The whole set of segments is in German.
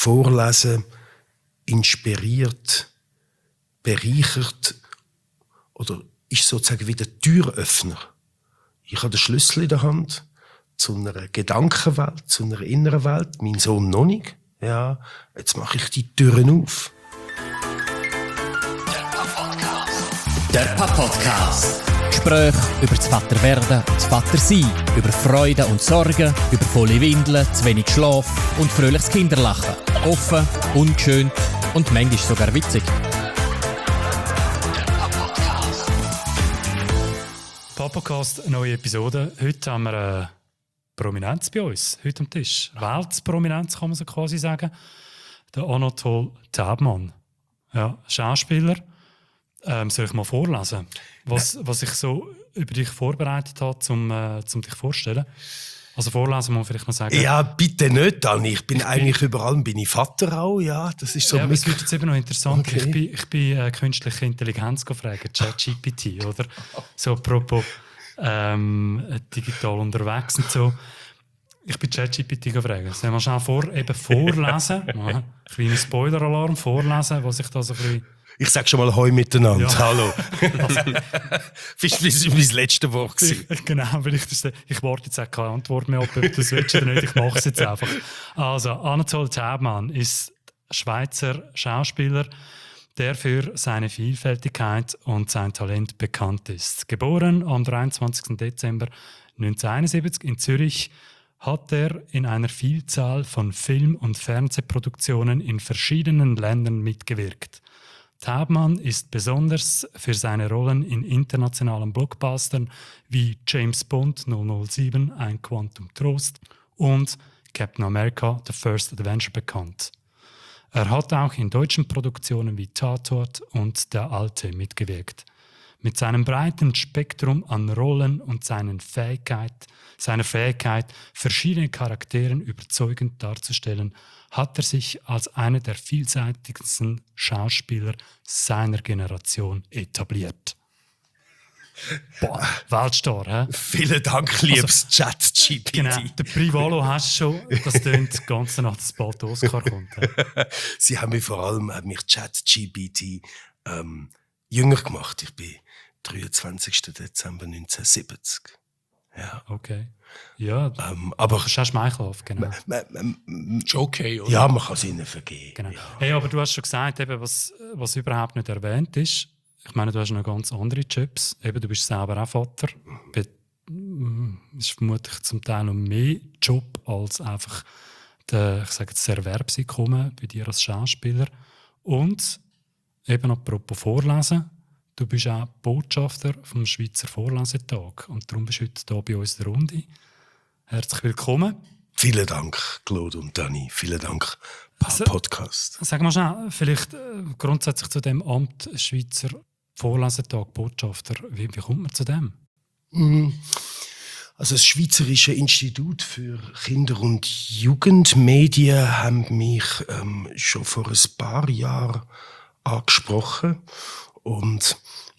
Vorlesen inspiriert, bereichert oder ist sozusagen wie der Türöffner. Ich habe den Schlüssel in der Hand zu einer Gedankenwelt, zu einer inneren Welt. Mein Sohn noch nicht. Ja, jetzt mache ich die Türen auf. Der Papa-Podcast. Gespräche über das Vaterwerden und das Vatersein, über Freude und Sorgen, über volle Windeln, zu wenig Schlaf und fröhliches Kinderlachen. Offen, ungeschönt und manchmal sogar witzig. Papacast, neue Episode. Heute haben wir eine Prominenz bei uns, heute am Tisch. Weltprominenz kann man so quasi sagen. Der Anatol Taubman. Ja, Schauspieler. Soll ich mal vorlesen, was ich so über dich vorbereitet habe, um dich vorzustellen? Also vorlesen muss man vielleicht noch sagen. Ja, bitte nicht, Dani. Ich bin eigentlich überall, bin ich Vater auch, ja. Das ist so. Ja, aber es wird jetzt eben noch interessant. Okay. Ich bin künstliche Intelligenz gefragt, ChatGPT, oder? So apropos digital unterwegs und so. Ich bin ChatGPT gefragt. Sollen wir schnell vorlesen? Kleiner Spoiler-Alarm, vorlesen, was ich da so ein bisschen... Ich sage schon mal Hoi miteinander. Ja. Hallo. Das war mein letztes Wort. Genau, weil ich warte jetzt auch keine Antwort mehr ab, ob du das willst oder nicht. Ich mache es jetzt einfach. Also, Anatol Taubman ist Schweizer Schauspieler, der für seine Vielfältigkeit und sein Talent bekannt ist. Geboren am 23. Dezember 1971 in Zürich, hat er in einer Vielzahl von Film- und Fernsehproduktionen in verschiedenen Ländern mitgewirkt. Taubman ist besonders für seine Rollen in internationalen Blockbustern wie James Bond 007, Ein Quantum Trost und Captain America: The First Adventure bekannt. Er hat auch in deutschen Produktionen wie Tatort und Der Alte mitgewirkt. Mit seinem breiten Spektrum an Rollen und seiner Fähigkeit, verschiedene Charakteren überzeugend darzustellen, hat er sich als einer der vielseitigsten Schauspieler seiner Generation etabliert. Boah, Weltstar, hä? Vielen Dank, liebes ChatGPT. Genau, der Privalo hast du schon, das tönt ganz nach, dass bald Oscar kommt. Sie haben mich vor allem ChatGPT jünger gemacht. Ich bin 23. Dezember 1970. Ja. Okay. Ja, aber das ist auch schmeichelhaft, genau. Ist okay, oder? Ja, man kann es ihnen vergeben. Genau. Ja. Hey, aber du hast schon gesagt, eben, was überhaupt nicht erwähnt ist. Ich meine, du hast noch ganz andere Jobs. Eben, du bist selber auch Vater. Das ist vermutlich zum Teil noch mehr Job als einfach das Erwerbseinkommen bei dir als Schauspieler. Und eben apropos Vorlesen, du bist auch Botschafter vom Schweizer Vorlesetag und darum bist du heute hier bei uns in der Runde. Herzlich willkommen. Vielen Dank, Claude und Dani. Vielen Dank, Podcast. Sag mal schnell, vielleicht grundsätzlich zu dem Amt Schweizer Vorlesetag Botschafter. Wie kommt man zu dem? Also das Schweizerische Institut für Kinder- und Jugendmedien haben mich schon vor ein paar Jahren angesprochen. Und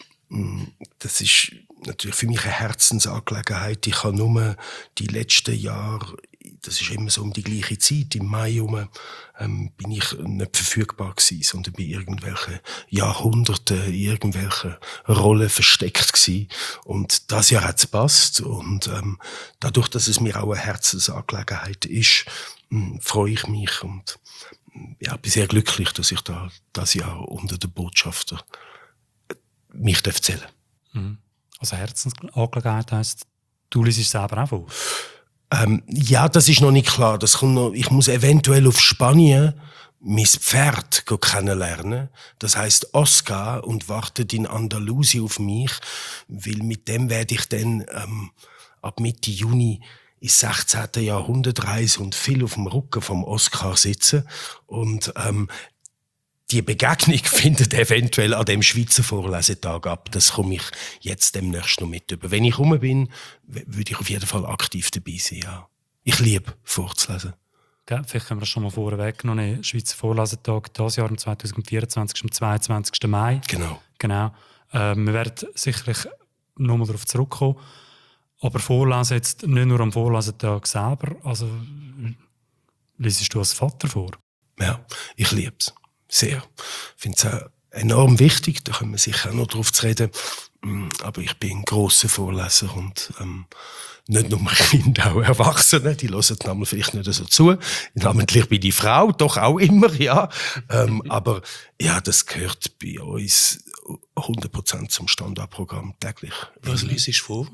das ist natürlich für mich eine Herzensangelegenheit. Ich habe nur die letzten Jahre, das ist immer so um die gleiche Zeit, im Mai bin ich nicht verfügbar gewesen, sondern bei irgendwelchen Jahrhunderten, irgendwelchen Rollen versteckt gewesen. Und das Jahr hat es gepasst. Und dadurch, dass es mir auch eine Herzensangelegenheit ist, freue ich mich und bin sehr glücklich, dass ich das Jahr unter den Botschafter mich erzählen darf. Also Herzensangelegenheit heisst, du liest es selber auch vor? Ja, das ist noch nicht klar. Das kommt noch, ich muss eventuell auf Spanien mein Pferd kennenlernen. Das heisst Oscar und wartet in Andalusien auf mich, weil mit dem werde ich dann ab Mitte Juni ins 16. Jahrhundert reisen und viel auf dem Rücken vom Oscar sitzen. Und die Begegnung findet eventuell an dem Schweizer Vorlesetag ab. Das komme ich jetzt demnächst noch mit über. Wenn ich rum bin, würde ich auf jeden Fall aktiv dabei sein. Ja. Ich liebe vorzulesen. Ja, vielleicht können wir das schon mal vorweg noch nehmen. Schweizer Vorlesetag dieses Jahr am 2024, am 22. Mai. Genau. Wir werden sicherlich noch mal darauf zurückkommen. Aber vorlesen jetzt nicht nur am Vorlesetag selber. Also, liest du als Vater vor? Ja, ich liebe es. Sehr. Ich finde es auch enorm wichtig, da können wir sicher auch noch drauf zu reden. Aber ich bin ein grosser Vorleser und nicht nur Kinder, auch Erwachsene, die hören manchmal vielleicht nicht so zu. Namentlich bei die Frau, doch auch immer, ja. Aber ja, das gehört bei uns 100% zum Standardprogramm täglich. Was liest du vor?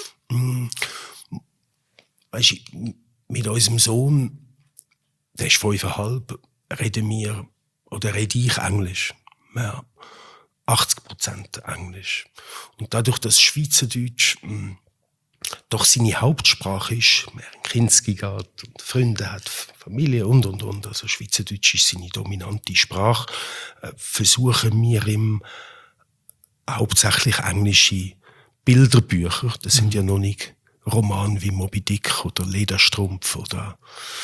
Weisst du, mit unserem Sohn, der ist 5,5, rede ich Englisch. Ja, 80% Englisch. Und dadurch, dass Schweizerdeutsch doch seine Hauptsprache ist, er in Kinski geht und Freunde hat, Familie und. Also Schweizerdeutsch ist seine dominante Sprache, versuchen wir ihm hauptsächlich englische Bilderbücher, das sind ja noch nicht Romane wie Moby Dick oder Lederstrumpf oder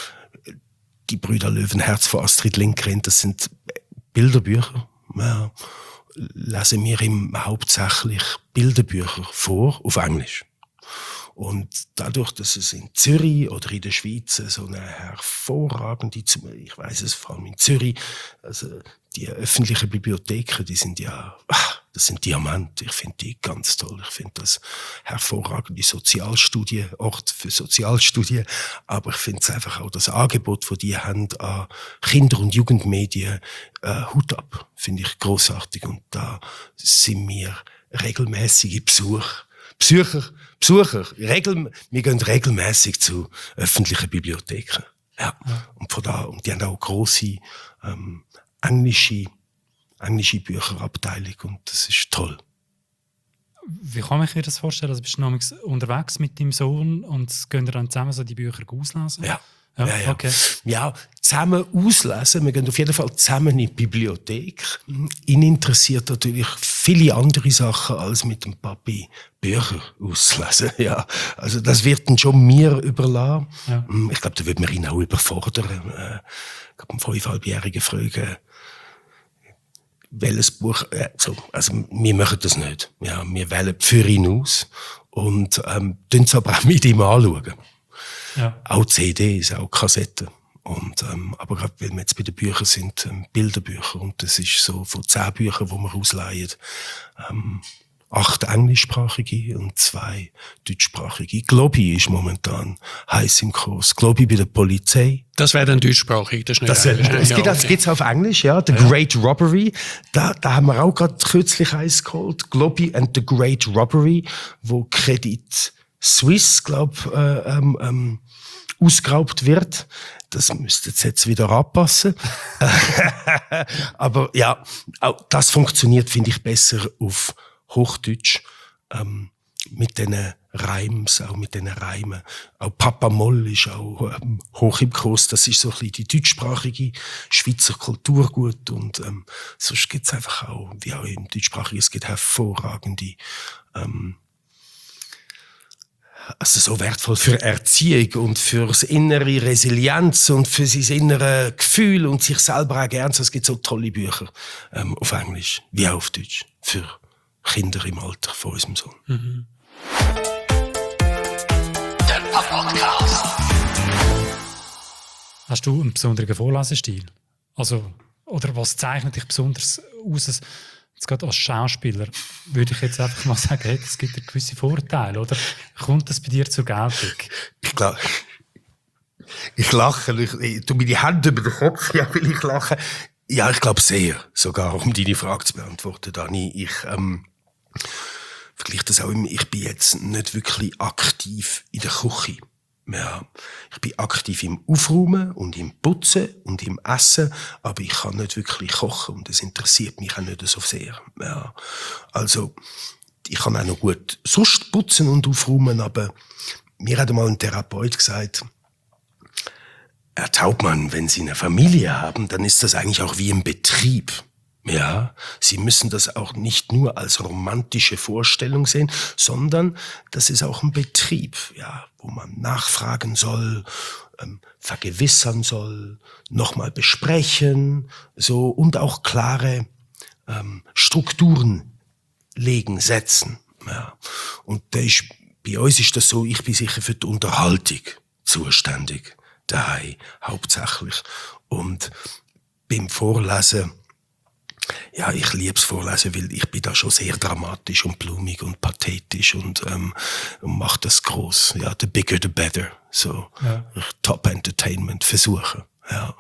die Brüder Löwenherz von Astrid Lindgren, das sind Bilderbücher. Ja, lesen wir ihm hauptsächlich Bilderbücher vor auf Englisch. Und dadurch, dass es in Zürich oder in der Schweiz so eine hervorragende, ich weiss es vor allem in Zürich, also die öffentlichen Bibliotheken, die sind ja, das sind Diamanten. Ich finde die ganz toll. Ich finde das hervorragende Ort für Sozialstudien. Aber ich finde es einfach auch das Angebot, das die haben an Kinder- und Jugendmedien, Hut ab. Finde ich grossartig. Und da sind wir regelmäßige Besucher. Wir gehen regelmäßig zu öffentlichen Bibliotheken. Ja. Und von da, und die haben auch grosse, englische Bücherabteilung und das ist toll. Wie kann ich mir das vorstellen? Also bist du nämlich unterwegs mit deinem Sohn und gehen dann zusammen so die Bücher auslesen? Ja. Ja, Ja. okay. Ja, zusammen auslesen. Wir gehen auf jeden Fall zusammen in die Bibliothek. Ihn interessiert natürlich viele andere Sachen als mit dem Papi Bücher auslesen. Ja, also das wird dann schon mir überlassen. Ja. Ich glaube, da wird man ihn auch überfordern. Ich glaube, einen 5,5-jährigen fragen, welches Buch, also wir machen das nicht. Ja, wir wählen für ihn aus und tun es aber auch mit ihm anschauen. Ja. Auch CDs, auch Kassetten. Und, aber gerade weil wir jetzt bei den Büchern sind, Bilderbücher. Und das ist so von 10 Büchern, die wir ausleihen, 8 englischsprachige und 2 deutschsprachige. Globi ist momentan heiß im Kurs. Globi bei der Polizei. Das wäre dann deutschsprachig, das ist nicht Englisch. Es gibt's auf Englisch, ja. The Great Robbery. Da haben wir auch gerade kürzlich eins geholt. Globi and the Great Robbery, wo Credit Suisse, ausgeraubt wird. Das müsste jetzt wieder anpassen. Aber ja, auch das funktioniert, finde ich, besser auf Hochdeutsch, mit diesen Reims, auch mit diesen Reimen. Auch Papa Moll ist auch hoch im Kurs. Das ist so ein bisschen die deutschsprachige Schweizer Kulturgut. Und sonst gibt's einfach auch, wie auch im deutschsprachigen, es gibt hervorragende, also so wertvoll für Erziehung und fürs innere Resilienz und für sein innere Gefühl und sich selber auch gern. Es gibt so tolle Bücher auf Englisch wie auch auf Deutsch für Kinder im Alter von unserem Sohn. Mhm. Der Podcast. Hast du einen besonderen Vorlesestil? Also, oder was zeichnet dich besonders aus? Jetzt gerade als Schauspieler würde ich jetzt einfach mal sagen, hey, es gibt ja gewisse Vorteile, oder? Kommt das bei dir zur Geltung? Ich lache, ich tue mir die Hände über den Kopf, ja, will ich lachen. Ja, ich glaube sehr, sogar, um deine Frage zu beantworten, Dani. Ich vergleiche das auch immer, ich bin jetzt nicht wirklich aktiv in der Küche. Ja, ich bin aktiv im Aufräumen und im Putzen und im Essen, aber ich kann nicht wirklich kochen und das interessiert mich auch nicht so sehr. Ja, also, ich kann auch noch gut sonst putzen und aufräumen, aber mir hat einmal ein Therapeut gesagt, Herr Taubmann, wenn Sie eine Familie haben, dann ist das eigentlich auch wie ein Betrieb. Ja, Sie müssen das auch nicht nur als romantische Vorstellung sehen, sondern das ist auch ein Betrieb, ja, wo man nachfragen soll, vergewissern soll, nochmal besprechen, so und auch klare Strukturen legen, setzen. Ja. Und bei uns ist das so, ich bin sicher für die Unterhaltung zuständig, daheim hauptsächlich. Und beim Vorlesen, ja, ich liebe es Vorlesen, weil ich bin da schon sehr dramatisch und blumig und pathetisch und mache das gross. Ja, the bigger the better. So, Top Entertainment versuchen. Ja.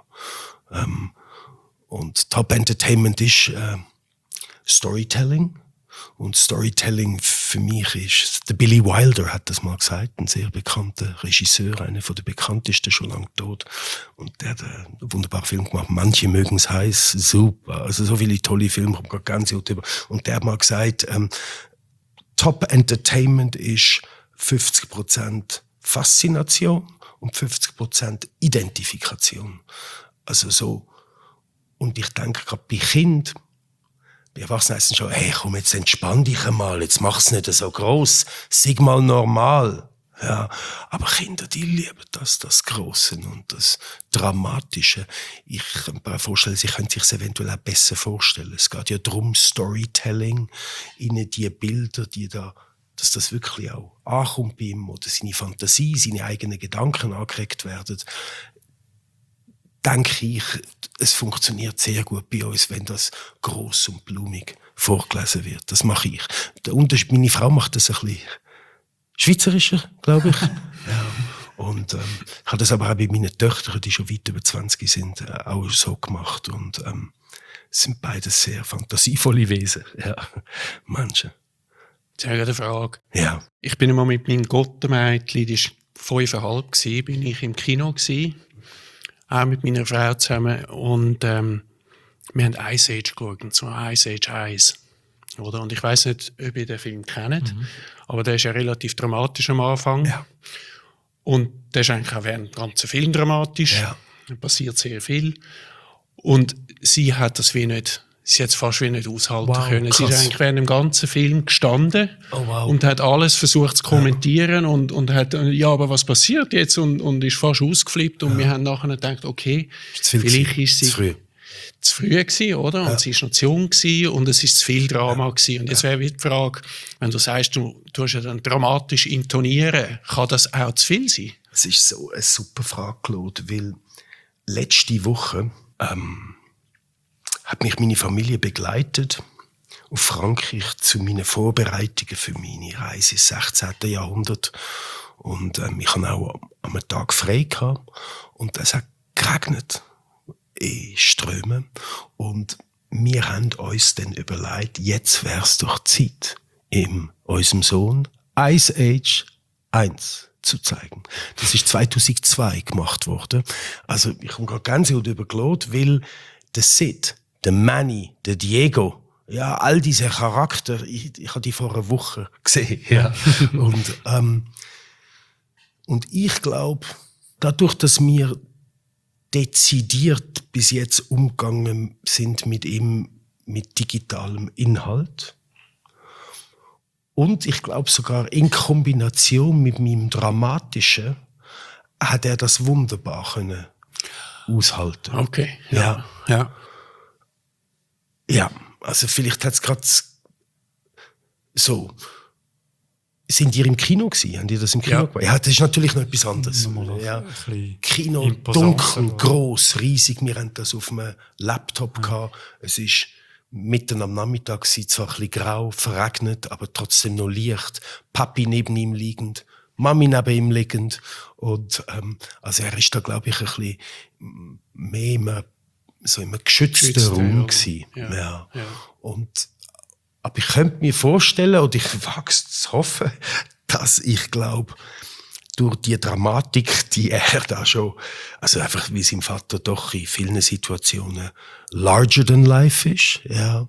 Und Top Entertainment ist Storytelling. Und Storytelling für mich ist, der Billy Wilder hat das mal gesagt, ein sehr bekannter Regisseur, einer von der bekanntesten, schon lange tot. Und der hat einen wunderbaren Film gemacht. Manche mögen es heiß, super. Also so viele tolle Filme, ich habe ganz gut über. Und der hat mal gesagt, Top Entertainment ist 50% Faszination und 50% Identifikation. Also so. Und ich denke gerade bei Kindern, bei Erwachsenen heisst es schon, hey, komm, jetzt entspann dich einmal, jetzt mach's nicht so gross, sei mal normal. Ja, aber Kinder, die lieben das Grosse und das Dramatische. Ich kann mir vorstellen, sie können sich es eventuell auch besser vorstellen. Es geht ja darum, Storytelling, ihnen die Bilder, die da, dass das wirklich auch ankommt bei ihm, oder seine Fantasie, seine eigenen Gedanken angeregt werden. Denke ich, es funktioniert sehr gut bei uns, wenn das gross und blumig vorgelesen wird. Das mache ich. Der Unterschied, meine Frau macht das ein bisschen schweizerischer, glaube ich. Ja. Und ich habe das aber auch bei meinen Töchtern, die schon weit über 20 sind, auch so gemacht. Und sind beides sehr fantasievolle Wesen. Ja, Menschen. Sehr gute Frage. Ja. Ich bin einmal mit meinem Gottenmädchen, die war 5,5, bin ich im Kino gewesen. Auch mit meiner Frau zusammen. Und wir haben Ice Age geschaut, und zwar Ice Age 1. Oder? Und ich weiss nicht, ob ihr den Film kennt, aber der ist ja relativ dramatisch am Anfang. Ja. Und der ist eigentlich auch während dem ganzen Film dramatisch. Ja. Da passiert sehr viel. Und sie hat das wie nicht, sie hat es fast wie nicht aushalten können. Sie ist eigentlich während dem ganzen Film gestanden und hat alles versucht zu kommentieren und hat, ja, aber was passiert jetzt? Und ist fast ausgeflippt. Und wir haben nachher gedacht, okay, vielleicht ist sie zu früh gewesen, oder? Und sie war noch zu jung gewesen, und es war zu viel Drama gewesen. Und jetzt wäre die Frage, wenn du sagst, du tust ja dann dramatisch intonieren, kann das auch zu viel sein? Es ist so eine super Frage, Claude, weil letzte Woche hat mich meine Familie begleitet auf Frankreich zu meinen Vorbereitungen für meine Reise ins 16. Jahrhundert. Und ich hatte auch am Tag frei gehabt, und es hat geregnet in Strömen. Und wir haben uns dann überlegt, jetzt wäre es doch Zeit, unserem Sohn Ice Age 1 zu zeigen. Das ist 2002 gemacht worden. Also ich komme gerade ganz gut über Claude, weil der Sid, der Manny, der Diego, ja, all diese Charakter, ich habe die vor einer Woche gesehen. Ja. Und ich glaube, dadurch, dass wir dezidiert bis jetzt umgegangen sind mit ihm, mit digitalem Inhalt, und ich glaube sogar in Kombination mit meinem Dramatischen, hat er das wunderbar können aushalten. Okay, ja. Ja. Ja, also vielleicht hat es gerade so. Sind ihr im Kino gewesen? Haben die das im Kino gemacht? Ja, das ist natürlich noch etwas anderes. Ja. Kino, dunkel, gross, riesig. Wir hatten das auf einem Laptop gehabt. Es ist mitten am Nachmittag, zwar ein bisschen grau, verregnet, aber trotzdem noch Licht. Papi neben ihm liegend, Mami neben ihm liegend. Und also er ist da, glaube ich, ein bisschen mehr immer so im geschützten Raum gewesen. Ja. Aber ich könnte mir vorstellen, und ich wage es zu hoffen, dass ich glaube, durch die Dramatik, die er da schon, also einfach wie sein Vater doch in vielen Situationen larger than life ist, ja,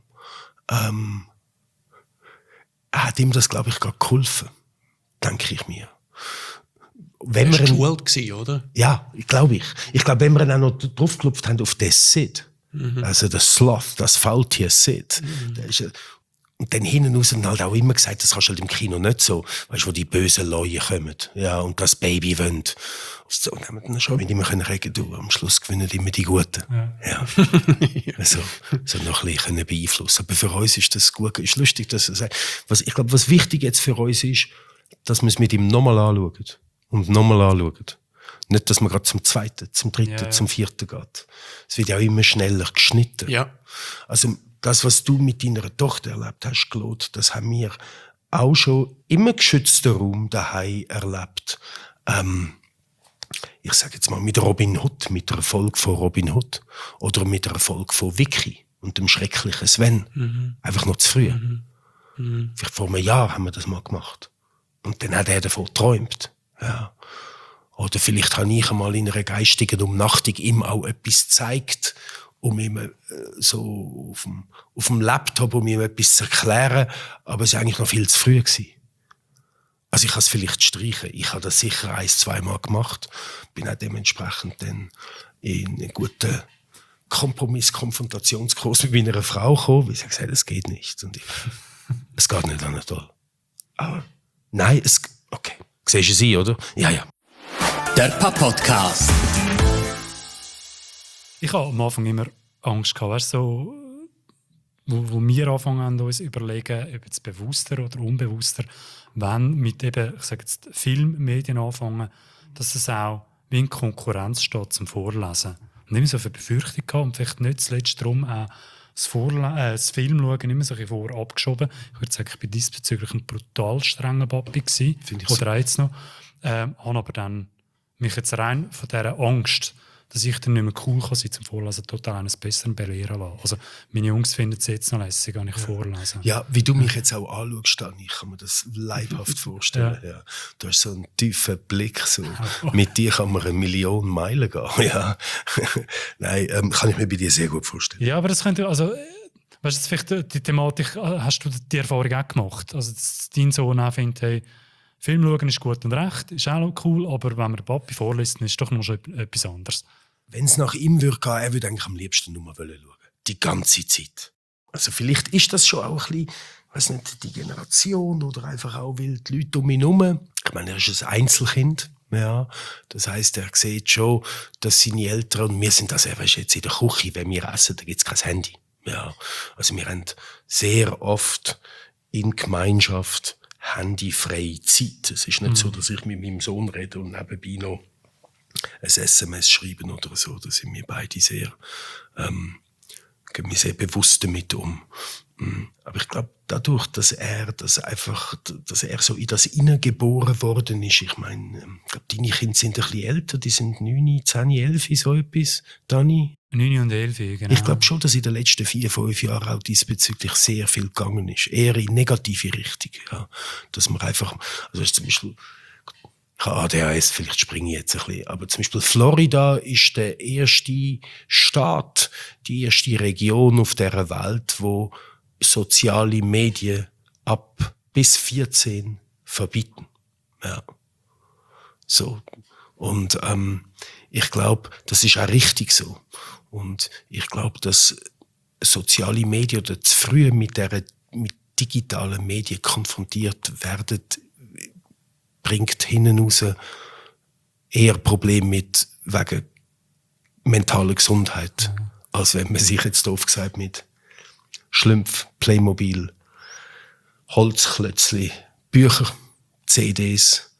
hat ihm das, glaube ich, gerade geholfen, denke ich mir. Wenn er geschult gewesen, oder? Ja, glaube ich. Ich glaube, wenn wir ihn auch noch draufgeklopft haben auf den Sid, also der Sloth, das Faultier Sid, der ist, und dann hinten raus und halt auch immer gesagt, das kannst du halt im Kino nicht so, weißt du, wo die bösen Leute kommen, ja, und das Baby wollen. Und haben wir dann schon mit ihm reden, du, am Schluss gewinnen immer die Guten. Ja. Also, so noch ein bisschen beeinflussen. Aber für uns ist das gut, ist lustig, dass er sagt. Ich glaube, was wichtig jetzt für uns ist, dass wir es mit ihm nochmal anschauen. Und nochmal anschauen. Nicht, dass man gerade zum zweiten, zum dritten, zum vierten geht. Es wird ja auch immer schneller geschnitten. Ja. Also das, was du mit deiner Tochter erlebt hast, Claude, das haben wir auch schon im geschützten Raum daheim erlebt. Ich sage jetzt mal mit Robin Hood, mit der Folge von Robin Hood oder mit der Folge von Vicky und dem schrecklichen Sven. Einfach noch zu früh. Vielleicht vor einem Jahr haben wir das mal gemacht. Und dann hat er davon geträumt. Ja. Oder vielleicht habe ich einmal in einer geistigen Umnachtung ihm auch etwas gezeigt, um ihm so auf dem Laptop, um ihm etwas zu erklären. Aber es war eigentlich noch viel zu früh gewesen. Also ich kann es vielleicht streichen. Ich habe das sicher 1-2 Mal gemacht. Bin auch dementsprechend dann in einen guten Kompromiss-Konfrontationskurs mit meiner Frau gekommen, weil sie gesagt hat, es geht nicht. Und es geht nicht an toll. Aber nein, okay. Siehst du sie, oder? Ja. Der Podcast. Ich habe am Anfang immer Angst gehabt, weißt, so, wo wir anfangen uns überlegen, ob jetzt bewusster oder unbewusster, wenn mit eben, ich sage jetzt, Filmmedien anfangen, dass es auch wie in Konkurrenz steht zum Vorlesen. Und immer so eine Befürchtung gehabt und vielleicht nicht zuletzt darum auch das Filmschauen immer so ein bisschen vorabgeschoben. Ich würde sagen, ich war diesbezüglich ein brutal strenger Papi gewesen. Oder jetzt noch. Habe aber dann mich jetzt rein von dieser Angst, dass ich dann nicht mehr cool kann sein zum Vorlesen, total eines Besseren belehren lassen. Also meine Jungs finden es jetzt noch lässig, wenn ich vorlese. Ja, wie du mich jetzt auch anschaust, Dani, ich kann mir das leibhaft vorstellen. Ja. Du hast so einen tiefen Blick. So. Mit dir kann man 1 Million Meilen gehen. Ja. Nein, kann ich mir bei dir sehr gut vorstellen. Ja, aber das könnte, also, weißt du, vielleicht die Thematik, hast du die Erfahrung auch gemacht? Also, dass dein Sohn auch findet, hey, Film schauen ist gut und recht, ist auch cool, aber wenn man den Papi vorliest, dann ist es doch noch schon etwas anderes. Wenn es nach ihm würde gehen, er würde eigentlich am liebsten nur schauen. Die ganze Zeit. Also vielleicht ist das schon auch ein bisschen, ich weiss nicht, die Generation oder einfach auch, weil die Leute um ihn herum, ich meine, er ist ein Einzelkind. Ja, das heisst, er sieht schon, dass seine Eltern, und wir sind das einfach jetzt in der Küche, wenn wir essen, da gibt es kein Handy. Ja, also wir haben sehr oft in Gemeinschaft handyfreie Zeit. Es ist nicht so, dass ich mit meinem Sohn rede und nebenbei noch ein SMS schreiben oder so. Da sind wir beide sehr, gehen wir sehr bewusst damit um. Aber ich glaube, dadurch, dass er so in das hineingeboren worden ist, ich meine, ich glaube, deine Kinder sind ein bisschen älter, die sind 9, 10, 11, so etwas, Dani? 9 und 11, genau. Ich glaube schon, dass in den letzten 4, 5 Jahren auch diesbezüglich sehr viel gegangen ist. Eher in negative Richtung, ja. Dass man einfach, also zum Beispiel, ADHS, vielleicht springe ich jetzt ein bisschen, aber zum Beispiel Florida ist der erste Staat, die erste Region auf dieser Welt, wo soziale Medien ab bis 14 verbieten. Ja. So. Und ich glaube, das ist auch richtig so. Und ich glaube, dass soziale Medien oder zu früh mit digitalen Medien konfrontiert werden, bringt hinten raus eher Probleme wegen mentaler Gesundheit, als wenn man sich jetzt doof gesagt mit Schlümpf, Playmobil, Holzklötzli, Bücher, CDs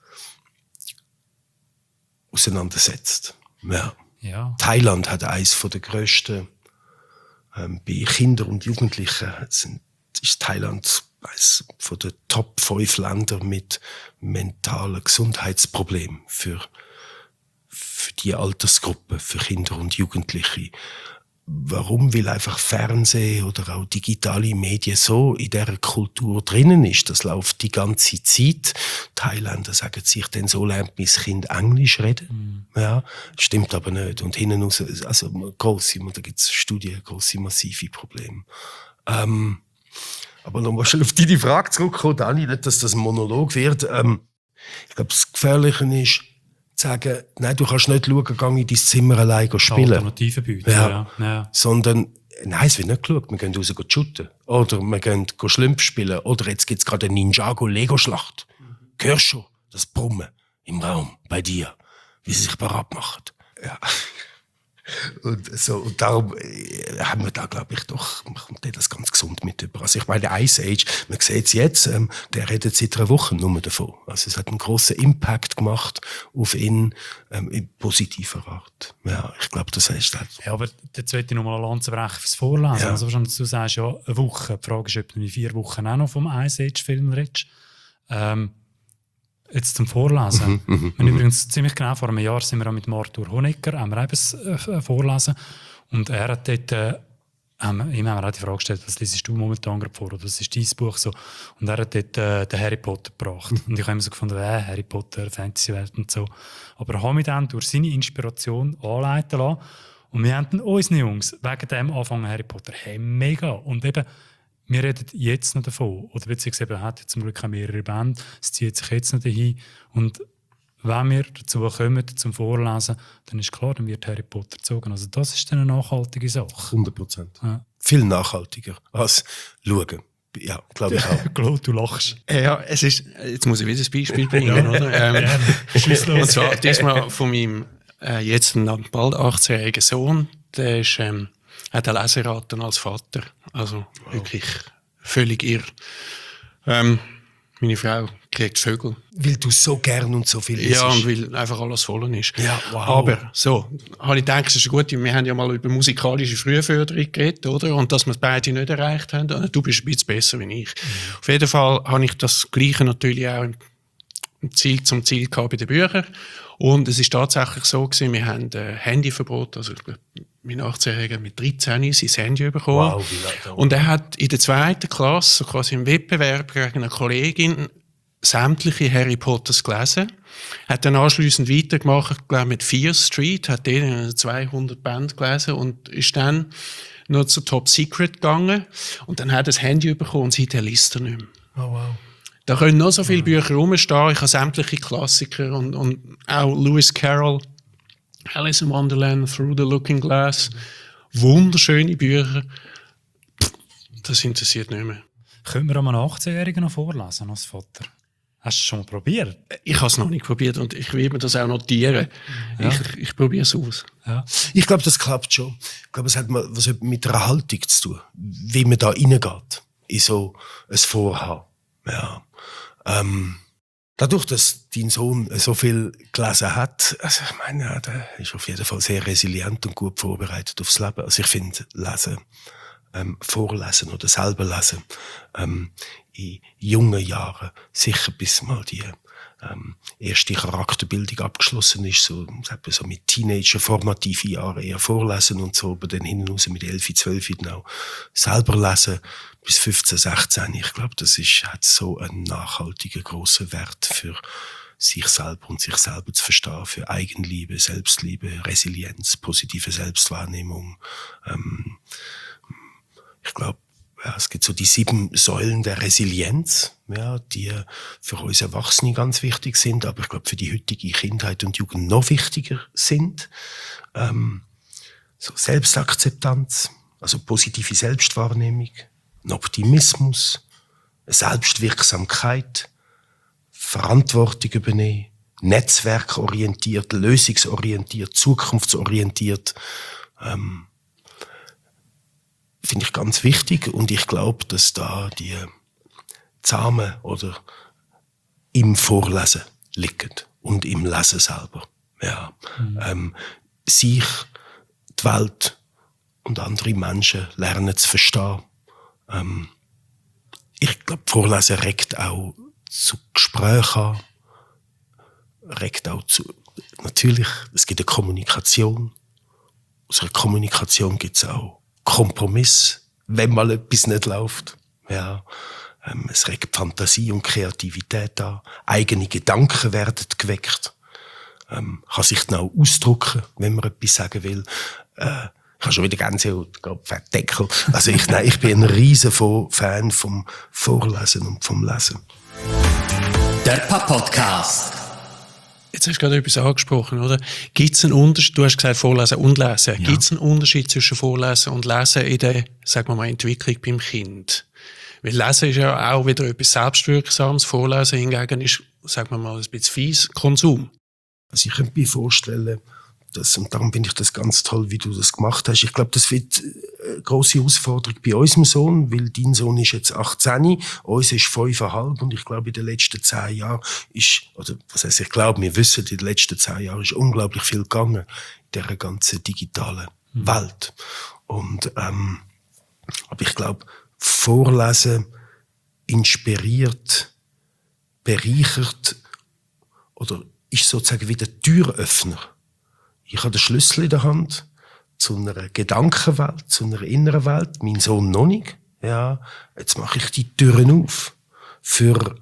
auseinandersetzt. Ja. Thailand hat eines der grössten, bei Kindern und Jugendlichen ist Thailand eines der Top 5 Länder mit mentalen Gesundheitsproblemen für die Altersgruppe, für Kinder und Jugendliche. Warum? Weil einfach Fernsehen oder auch digitale Medien so in dieser Kultur drinnen ist. Das läuft die ganze Zeit. Thailänder sagen sich, denn so lernt mein Kind Englisch reden. Ja, stimmt aber nicht. Und hinten raus, also da gibt es Studien, grosse, massive Probleme. Aber nochmal schnell auf deine Frage zurückkommen, Dani, nicht, dass das ein Monolog wird. Ich glaube, das Gefährliche ist, zu sagen, nein, du kannst nicht schauen, geh in dein Zimmer allein spielen. Alternativen bieten, ja. Sondern, nein, es wird nicht geschaut. Wir gehen raus shooten. Oder wir gehen Schlümpf spielen. Oder jetzt gibt es gerade eine Ninjago-Lego-Schlacht. Hörst schon das Brummen im Raum bei dir, wie sie sich bereit machen. Ja. Und darum haben wir da, glaube ich, doch, kommt das ganz gesund mit über. Also ich meine, Ice Age, man sieht es jetzt, der redet seit 3 Wochen nur davon. Also es hat einen grossen Impact gemacht auf ihn, in positiver Art. Ja, ich glaube, das heißt halt. Ja, aber jetzt will ich noch mal eine Lanze brechen fürs Vorlesen. Ja. Also wahrscheinlich, du sagst ja 1 Woche. Die Frage ist, ob du in 4 Wochen auch noch vom Ice Age Film redest. Jetzt zum Vorlesen. Wir haben übrigens ziemlich genau vor einem Jahr sind wir auch mit Arthur Honegger, haben wir eben vorlesen. Und er hat dort, ihm haben wir auch die Frage gestellt, was liest du momentan gerade vor, oder was ist dein Buch so? Und er hat dort den Harry Potter gebracht. Und ich habe immer so gefunden, Harry Potter, Fantasy-Welt und so. Aber er hat mich dann durch seine Inspiration anleiten lassen. Und wir haben dann unsere Jungs wegen dem angefangen, Harry Potter, hey, mega. Und eben, wir reden jetzt noch davon. Oder beziehungsweise hat jetzt zum Glück auch mehrere Bände. Es zieht sich jetzt noch dahin. Und wenn wir dazu kommen, zum Vorlesen, dann ist klar, dann wird Harry Potter gezogen. Also das ist dann eine nachhaltige Sache. 100%. Ja. Viel nachhaltiger als schauen. Ja, glaube ich auch. Claude, du lachst. Ja, es ist, jetzt muss ich wieder ein Beispiel bringen, oder? Und zwar diesmal von meinem jetzt bald 18-jährigen Sohn. Der ist, hat eine Leserate als Vater. Also wirklich völlig irr. Meine Frau kriegt Vögel. Weil du so gern und so viel isst. Ja, und weil einfach alles voll ist. Ja, wow. Aber so, habe ich gedacht, es ist gut, wir haben ja mal über musikalische Frühförderung geredet, oder? Und dass wir es beide nicht erreicht haben. Du bist ein bisschen besser wie ich. Auf jeden Fall habe ich das Gleiche natürlich auch zum Ziel gehabt bei den Büchern. Und es ist tatsächlich so gewesen, wir haben Handyverbot, also mein 18-Jähriger mit 13 sein Handy bekommen. Wow, wie lange? Und er hat in der 2. Klasse, so quasi im Wettbewerb gegen eine Kollegin, sämtliche Harry Potters gelesen. Hat dann anschliessend weitergemacht, glaube mit Fear Street, hat denen 200 Bände gelesen und ist dann noch zu Top Secret gegangen. Und dann hat er das Handy bekommen und seitdem liest er nicht mehr. Oh, wow. Da können noch so viele Bücher rumstehen. Ich habe sämtliche Klassiker und auch Lewis Carroll, Alice in Wonderland, Through the Looking Glass. Wunderschöne Bücher. Das interessiert nicht mehr. Können wir einem 18-Jährigen noch vorlesen als Vater? Hast du es schon mal probiert? Ich habe es noch nicht probiert und ich will mir das auch notieren. Ja. Ich probiere es aus. Ja. Ich glaube, das klappt schon. Ich glaube, es hat mal was mit einer Haltung zu tun. Wie man da reingeht. In so ein Vorhaben. Ja. Dadurch, dass dein Sohn so viel gelesen hat, also ich meine, ja, der ist auf jeden Fall sehr resilient und gut vorbereitet aufs Leben. Also ich finde, Lesen, Vorlesen oder selber lesen, in jungen Jahren, sicher bis mal die erste Charakterbildung abgeschlossen ist, so mit Teenager, formative Jahre eher vorlesen und so, aber dann hinten raus mit 11, 12 dann auch selber lesen, bis 15, 16. Ich glaube, das hat so einen nachhaltigen, grossen Wert für sich selber und sich selber zu verstehen, für Eigenliebe, Selbstliebe, Resilienz, positive Selbstwahrnehmung. Ich glaube, ja, es gibt so die 7 Säulen der Resilienz, ja, die für uns Erwachsene ganz wichtig sind, aber ich glaube, für die heutige Kindheit und Jugend noch wichtiger sind. So Selbstakzeptanz, also positive Selbstwahrnehmung, ein Optimismus, eine Selbstwirksamkeit, Verantwortung übernehmen, netzwerkorientiert, lösungsorientiert, zukunftsorientiert, finde ich ganz wichtig und ich glaube, dass da die Samen oder im Vorlesen liegen und im Lesen selber. Ja. Sich, die Welt und andere Menschen lernen zu verstehen. Ich glaube, Vorlesen regt auch zu Gesprächen an, regt auch zu, natürlich, es gibt eine Kommunikation. Aus einer Kommunikation gibt es auch Kompromiss, wenn mal etwas nicht läuft. Ja, es regt Fantasie und Kreativität an. Eigene Gedanken werden geweckt. Kann sich dann auch ausdrücken, wenn man etwas sagen will. Ich habe schon wieder Gänsehaut, Deckel. Also ich bin ein riesen Fan vom Vorlesen und vom Lesen. Der Podcast. Jetzt hast du gerade etwas angesprochen, oder? Gibt es einen Unterschied, du hast gesagt Vorlesen und Lesen, ja. Gibt es einen Unterschied zwischen Vorlesen und Lesen in der, sagen wir mal, Entwicklung beim Kind? Weil Lesen ist ja auch wieder etwas Selbstwirksames, Vorlesen hingegen ist, sagen wir mal, ein bisschen fies, Konsum. Also ich könnte mir vorstellen, und darum finde ich das ganz toll, wie du das gemacht hast. Ich glaube, das wird grosse Herausforderung bei unserem Sohn, weil dein Sohn ist jetzt 18, uns ist 5,5 und ich glaube, in den letzten 10 Jahren ist, oder was heißt, ich glaube, wir wissen, in den letzten 10 Jahren ist unglaublich viel gegangen in dieser ganzen digitalen Welt. Und, aber ich glaube, Vorlesen inspiriert, bereichert oder ist sozusagen wie der Türöffner. Ich habe den Schlüssel in der Hand zu einer Gedankenwelt, zu einer inneren Welt. Mein Sohn noch nicht. Ja, jetzt mache ich die Türen auf für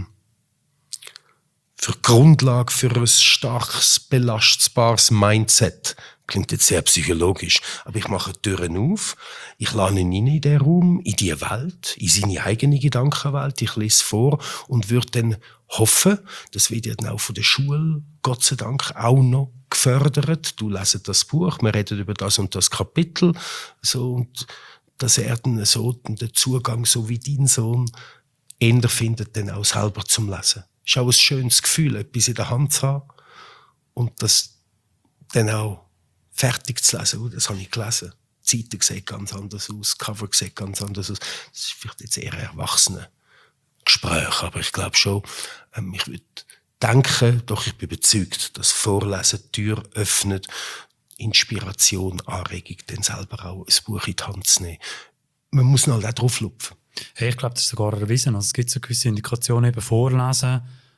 Grundlage für ein starkes, belastbares Mindset. Klingt jetzt sehr psychologisch, aber ich mache Türen auf, ich lade ihn in den Raum, in die Welt, in seine eigene Gedankenwelt, ich lese vor und würde dann hoffen, das wird ja dann auch von der Schule, Gott sei Dank, auch noch gefördert. Du lesest das Buch, wir reden über das und das Kapitel, so, und dass er dann so den Zugang, so wie dein Sohn, eher findet, dann auch selber zum Lesen. Ist auch ein schönes Gefühl, etwas in der Hand zu haben und das dann auch fertig zu lesen. Das habe ich gelesen. Die Seite sieht ganz anders aus, das Cover sieht ganz anders aus. Das ist vielleicht jetzt eher ein erwachsenes Gespräch, aber ich glaube schon, ich würde denken, doch ich bin überzeugt, dass Vorlesen die Tür öffnet, Inspiration, Anregung, dann selber auch ein Buch in die Hand zu nehmen. Man muss noch auch drauf lupfen. Hey, ich glaube, das ist sogar erwiesen. Also es gibt so gewisse Indikationen, eben Vorlesen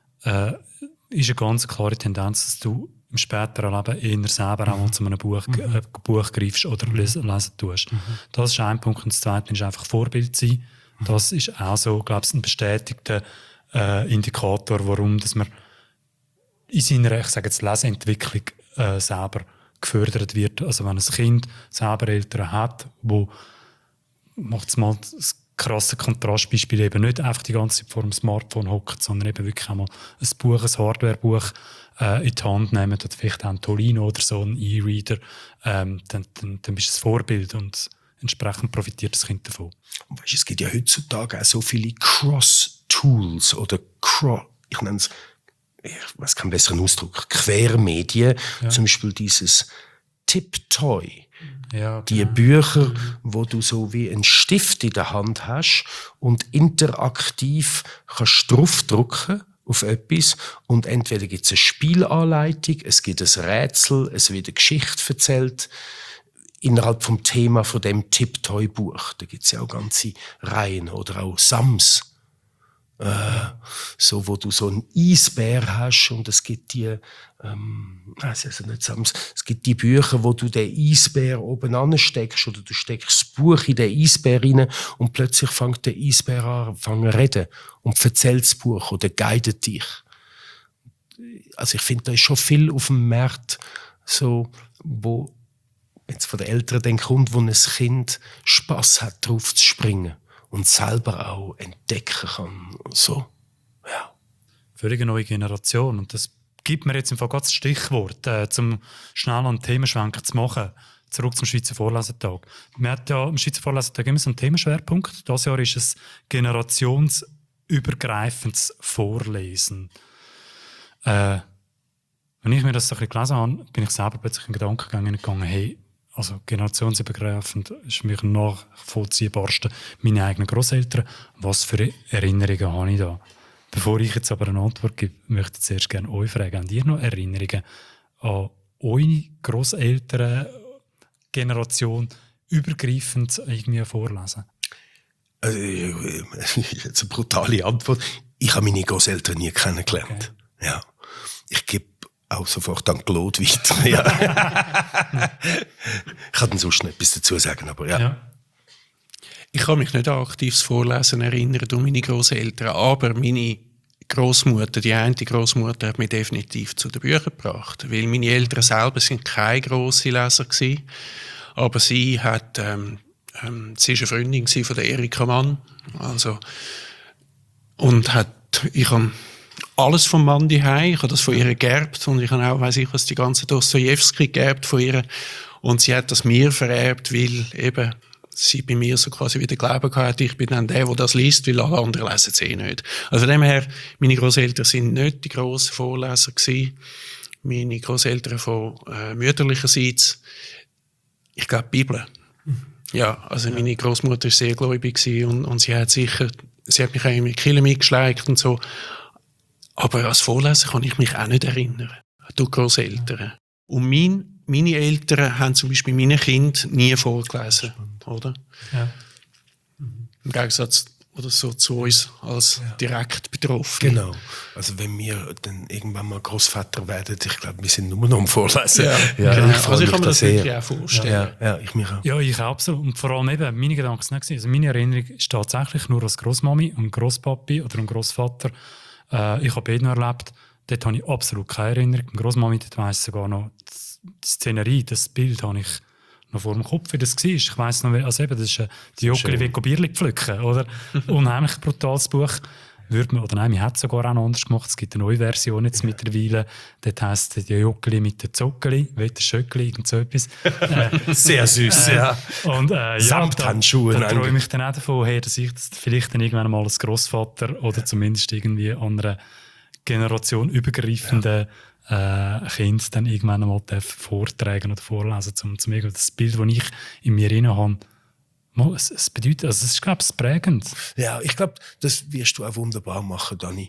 ist eine ganz klare Tendenz, dass du im späteren Leben eher selber auch mal zu einem Buch greifst oder lesen tust. Das ist ein Punkt. Und das Zweite ist einfach Vorbild sein. Das ist auch so, glaube ich, ein bestätigter Indikator, warum dass man in seiner, ich sage jetzt, Leseentwicklung selber gefördert wird. Also wenn ein Kind selber Eltern hat, wo macht es mal das krasse Kontrastbeispiel, eben nicht einfach die ganze Zeit vor dem Smartphone hockt, sondern eben wirklich einmal ein Buch, ein Hardwarebuch in die Hand nehmen oder vielleicht auch ein Tolino oder so, ein E-Reader, dann bist du ein Vorbild und entsprechend profitiert das Kind davon. Und weißt, es gibt ja heutzutage auch so viele Cross-Tools oder ich nenne es, ich weiß keinen besseren Ausdruck, Quermedien, zum Beispiel dieses Tiptoy. Ja, die Bücher, wo du so wie einen Stift in der Hand hast und interaktiv kannst draufdrücken auf etwas und entweder gibt es eine Spielanleitung, es gibt ein Rätsel, es wird eine Geschichte erzählt innerhalb vom Thema von dem Tiptoy-Buch. Da gibt es ja auch ganze Reihen oder auch Sams. So, wo du so einen Eisbär hast und es gibt die, es gibt die Bücher, wo du den Eisbär oben ansteckst oder du steckst das Buch in den Eisbär rein und plötzlich fängt der Eisbär an zu reden und erzählt das Buch oder guidet dich. Also ich finde, da ist schon viel auf dem Markt, so, wo jetzt von den Eltern dann kommt, wo ein Kind Spass hat, drauf zu springen. Und selber auch entdecken kann. So, ja. Völlig eine neue Generation. Und das gibt mir jetzt im Fall ganz das Stichwort, zum schnell einen Themenschwenker zu machen. Zurück zum Schweizer Vorlesetag. Wir hatten ja am Schweizer Vorlesetag immer so einen Themenschwerpunkt. Dieses Jahr ist es generationsübergreifendes Vorlesen. Wenn ich mir das so ein bisschen gelesen habe, bin ich selber plötzlich in Gedanken gegangen, hey, also generationsübergreifend ist für mich am nachvollziehbarsten meine eigenen Grosseltern. Was für Erinnerungen habe ich da? Bevor ich jetzt aber eine Antwort gebe, möchte ich zuerst gerne euch fragen. Habt ihr noch Erinnerungen an eure Grosseltern, Generation übergreifend irgendwie vorlesen? Also, jetzt eine brutale Antwort. Ich habe meine Grosseltern nie kennengelernt. Okay. Ja. Ich gebe auch sofort an Claude weiter. Ja. Ich kann sonst noch etwas dazu sagen, aber ja. Ich kann mich nicht an aktives Vorlesen erinnern durch meine Grosseltern, aber meine Großmutter, die eine Großmutter, hat mich definitiv zu den Büchern gebracht, weil meine Eltern selber sind keine grossen Leser gewesen, aber sie hat, sie ist eine Freundin von der Erika Mann, also, und ich habe alles vom Mann daheim. Ich habe das von ihr geerbt und ich habe auch, weiss ich was, die ganze Dostojewski geerbt von ihr. Und sie hat das mir vererbt, weil eben sie bei mir so quasi wieder Glauben gehabt, ich bin dann der das liest, weil alle anderen lesen es eh nicht. Also von dem her, meine Grosseltern sind nicht die grossen Vorleser gewesen. Meine Grosseltern von mütterlicherseits, ich glaube, die Bibel Ja, also meine Großmutter war sehr gläubig und sie hat mich auch in die Kirche mitgeschleicht und so. Aber als Vorleser kann ich mich auch nicht erinnern. Durch Grosseltern. Und meine Eltern haben zum Beispiel meinen Kindern nie vorgelesen, oder? Ja. Im Gegensatz oder so zu uns als direkt Betroffene. Genau. Also wenn wir dann irgendwann mal Großvater werden, ich glaube, wir sind nur noch am Vorlesen. Genau. Also ich kann mir das wirklich auch vorstellen. Ja, ich mich auch. Ja, ich auch absolut. Und vor allem eben, meine Gedanken sind nicht. Also meine Erinnerung ist tatsächlich nur als Großmami und Großpapi oder ein Großvater. Ich habe beide noch erlebt. Dort habe ich absolut keine Erinnerung. Bei Großmami, dort weiss ich sogar noch die Szenerie, das Bild habe ich noch vor dem Kopf, wie das war. Ich weiss noch, also eben, das ist die Joggeli wie Bierli pflücken, oder? Unheimlich brutales Buch. Man hat es sogar auch noch anders gemacht. Es gibt eine neue Version jetzt mittlerweile. Dort heisst die Joggeli mit den Zockeli, wie der Schöckeli, irgend so etwas. Sehr süß, ja. Und Samthandschuhe. Da freue ich mich dann auch davon, dass ich das vielleicht dann irgendwann mal als Großvater oder zumindest irgendwie an einer Generation übergreifenden Kind dann irgendwann einmal vortragen oder vorlesen, zum das Bild, das ich in mir inne habe. Es bedeutet, also es ist, glaube ich, prägend. Ja, ich glaube, das wirst du auch wunderbar machen, Dani.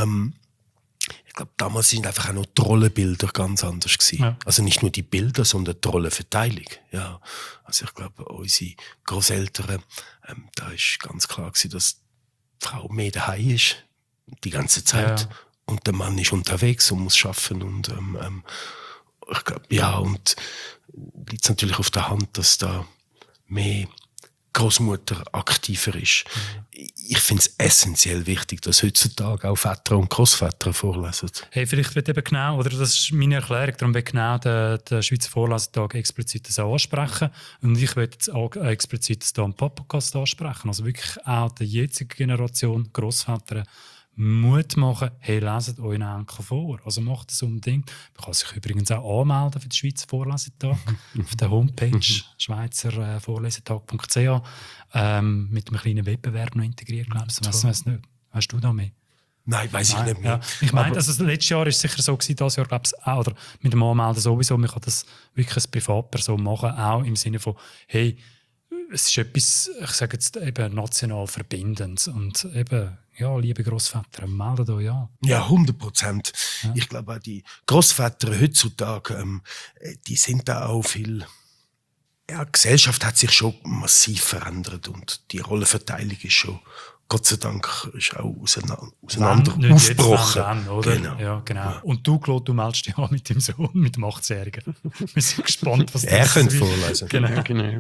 Ich glaube, damals sind einfach auch noch die Rollenbilder ganz anders gewesen. Ja. Also nicht nur die Bilder, sondern die Rollenverteilung. Ja. Also ich glaube, unsere Grosseltern, da ist ganz klar gewesen, dass die Frau mehr daheim ist, die ganze Zeit. Ja. Und der Mann ist unterwegs und muss arbeiten. Und ich glaube, ja, und liegt es natürlich auf der Hand, dass da mehr Großmutter aktiver ist. Ich finde es essentiell wichtig, dass heutzutage auch Väter und Großväter vorlesen. Hey, vielleicht wird eben genau, oder das ist meine Erklärung, darum wird genau der Schweizer Vorlesetag explizit das ansprechen. Und ich werde jetzt auch explizit das hier im Podcast ansprechen. Also wirklich auch der jetzigen Generation Großväter Mut machen, hey, leset euren Enkel vor. Also macht das unbedingt. Man kann sich übrigens auch anmelden für den Schweizer Vorlesetag auf der Homepage schweizervorlesetag.ch mit einem kleinen Wettbewerb noch integriert, glaube ich. Weißt du nicht? Weißt du da mehr? Nein, weiss ich nicht mehr. Ja. Ich meine, also letztes Jahr war es sicher so, dieses Jahr glaube ich auch, oder mit dem Anmelden sowieso, man kann das wirklich als Privatperson machen, auch im Sinne von, hey, es ist etwas, ich sage jetzt eben national Verbindendes und eben, ja, liebe Grossväter, meldet euch an. Ja, 100%. Ja. Ich glaube auch die Grossväter heutzutage, die sind da auch viel. Ja, die Gesellschaft hat sich schon massiv verändert und die Rollenverteilung ist schon, Gott sei Dank, ist auch auseinander aufgebrochen. Dann, oder? Genau. Ja, genau. Ja. Und du, Claude, du meldest dich an mit dem Sohn, mit dem 18-Jährigen. Wir sind gespannt, was das ist. Er könnte vorlesen. Genau.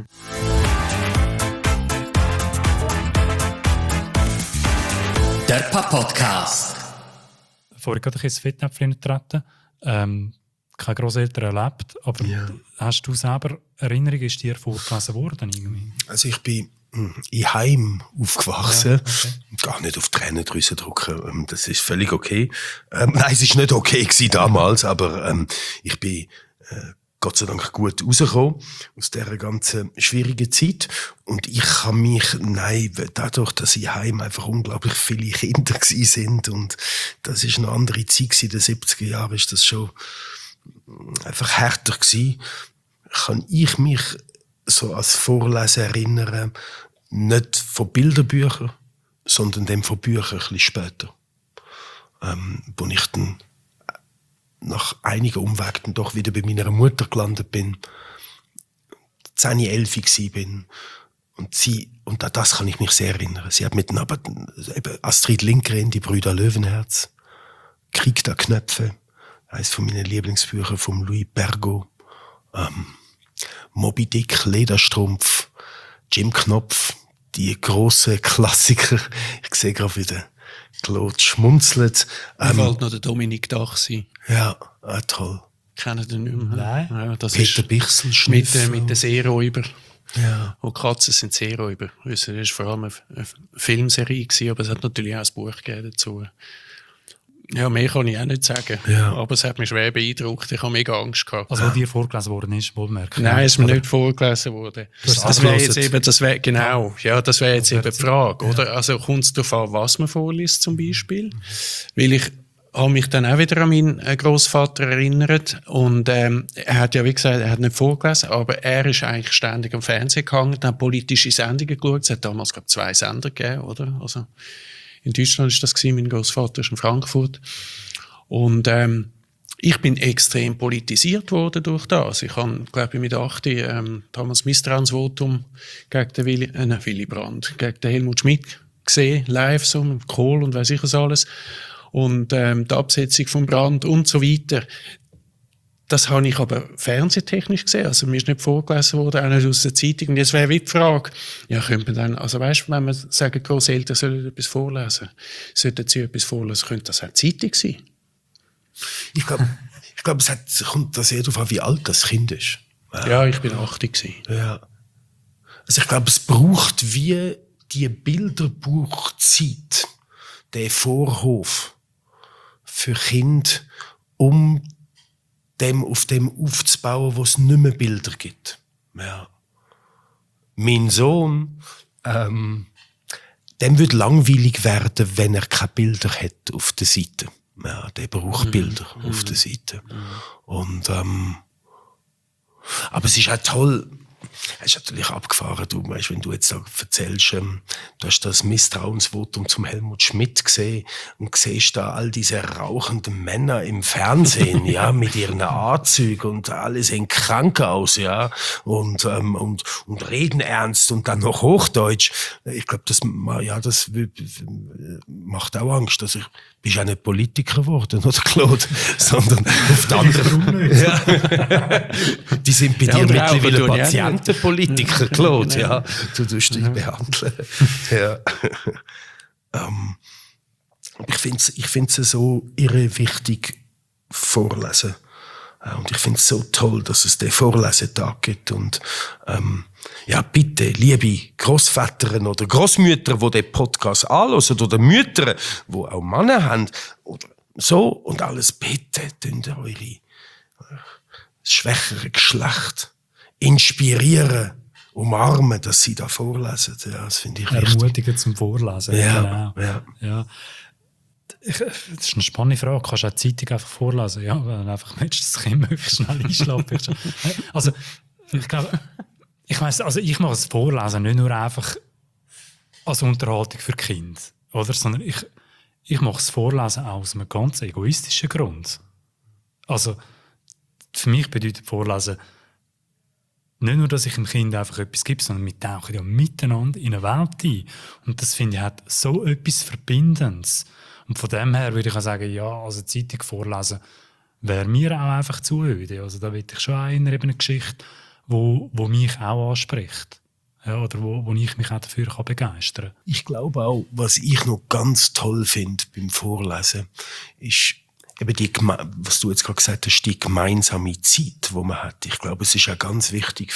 Der Podcast. Vorher gerade ins Fettnäpfchen getreten. Keine Grosseltern erlebt, aber hast du selber Erinnerungen, ist dir vorgelesen worden? Irgendwie? Also ich bin in Heim aufgewachsen. Ja, okay. Gar nicht auf Tränendrüsen drücken, das ist völlig okay. Nein, es ist nicht okay gewesen damals, aber ich bin Gott sei Dank gut rausgekommen aus dieser ganzen schwierigen Zeit. Und ich kann mich, dadurch, dass in Heim einfach unglaublich viele Kinder gewesen sind und das ist eine andere Zeit gewesen, in den 70er Jahren ist das schon einfach härter gewesen, kann ich mich so als Vorlesen erinnern, nicht von Bilderbüchern, sondern dem von Büchern ein bisschen später. Wo ich dann nach einigen Umwegen doch wieder bei meiner Mutter gelandet bin, 10, 11 bin. Und an das kann ich mich sehr erinnern. Sie hat mit eben Astrid Lindgren, die Brüder Löwenherz, Krieg der Knöpfe, eines von meinen Lieblingsbüchern von Louis Pergaud, Moby Dick, Lederstrumpf, Jim Knopf, die grossen Klassiker. Ich sehe gerade wieder Claude schmunzelt. Mir fällt noch der Dominik Dachsi. Ja, toll. Kennen den nicht mehr? Nein. Ja, das Peter ist Bichsel mit den Seeräuber. Ja. Und Katzen sind Seeräuber. Das war vor allem eine Filmserie, aber es hat natürlich auch ein Buch gegeben dazu. Ja, mehr kann ich auch nicht sagen. Ja. Aber es hat mich schwer beeindruckt. Ich habe mega Angst gehabt. Also, wo dir vorgelesen worden ist, wohlmerken. Nein, es ist mir nicht vorgelesen worden. Das wäre jetzt eben, das wäre jetzt eben die Frage, oder? Also, kommt es darauf an, was man vorliest, zum Beispiel? Weil ich habe mich dann auch wieder an meinen Großvater erinnert. Und er hat ja, wie gesagt, er hat nicht vorgelesen, aber er ist eigentlich ständig am Fernsehen gehangen, hat politische Sendungen geschaut. Es hat damals, glaube ich, 2 Sender gegeben, oder? Also in Deutschland ist das gewesen, mein Großvater ist in Frankfurt. Und ich bin extrem politisiert worden durch das. Ich habe, glaube ich, mit 8 damals Misstrauensvotum gegen den Willy Brandt, gegen den Helmut Schmidt gesehen, live, so mit Kohl und weiss ich was alles. Und die Absetzung von Brandt und so weiter. Das habe ich aber fernsehtechnisch gesehen. Also mir ist nicht vorgelesen worden, auch nicht aus der Zeitung. Und jetzt wäre die Frage, ja, könnte man dann, also weißt du, wenn man sagt, Grosseltern sollen etwas vorlesen, sollten sie etwas vorlesen, könnte das auch Zeitung sein? Ich glaube, kommt das sehr darauf an, wie alt das Kind ist. Ja, ich bin 80 gewesen. Ja. Also ich glaube, es braucht wie die Bilderbuchzeit, der Vorhof für Kinder, um auf dem aufzubauen, wo es nicht mehr Bilder gibt. Ja. Mein Sohn, dem wird langweilig werden, wenn er keine Bilder hat auf der Seite. Ja, der braucht Bilder auf der Seite. Und, aber es ist auch toll. Es ist natürlich abgefahren, du weißt, wenn du jetzt da erzählst, du hast das Misstrauensvotum zum Helmut Schmidt gesehen und siehst da all diese rauchenden Männer im Fernsehen, ja, mit ihren Anzügen und alle sehen krank aus, ja, und reden ernst und dann noch Hochdeutsch. Ich glaube, das macht auch Angst. Also bist ja nicht Politiker geworden, oder Claude, sondern auf der anderen. Ja. Die sind bei dir mittlerweile Patientenpolitiker, Claude, ja. Du tust dich behandeln. Ja. Ich finde es so irre wichtig, vorlesen. Und ich finde es so toll, dass es den Vorlesetag gibt. Und ja, bitte, liebe Großväter oder Großmütter, die den Podcast anhören, oder Mütter, die auch Männer haben, oder so, und alles, bitte, tun eure schwächere Geschlecht inspirieren, umarmen, dass sie da vorlesen. Ja, das finde ich wichtig. Ermutigen zum Vorlesen. Ja, genau. Ja. Das ist eine spannende Frage. Kannst du auch die Zeitung einfach vorlesen? Ja, wenn du einfach möchtest, dass das Kind möglichst schnell einschlafen. Also, ich glaube, ich mache das Vorlesen nicht nur einfach als Unterhaltung für Kinder, oder? Sondern ich mache das Vorlesen auch aus einem ganz egoistischen Grund. Also, für mich bedeutet Vorlesen nicht nur, dass ich dem Kind einfach etwas gebe, sondern wir tauchen ja miteinander in eine Welt ein. Und das, finde ich, hat so etwas Verbindendes. Und von dem her würde ich auch sagen, ja, also Zeitung vorlesen wäre mir auch einfach zu öde. Also da will ich schon eine Geschichte, wo mich auch anspricht. Ja, oder wo ich mich auch dafür begeistern kann. Ich glaube auch, was ich noch ganz toll finde beim Vorlesen, ist eben was du jetzt gerade gesagt hast, die gemeinsame Zeit, die man hat. Ich glaube, es ist auch ganz wichtig